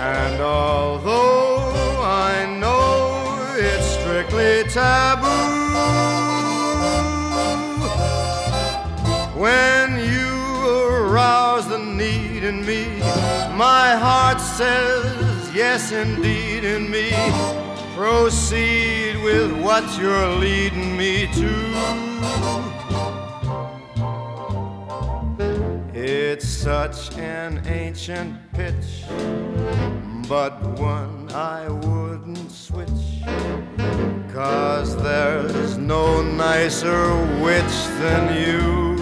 And although I know it's strictly taboo, when you arouse the need in me, my heart says yes indeed in me. Proceed with what you're leading me to. It's such an ancient pitch, but one I wouldn't switch, 'cause there's no nicer witch than you.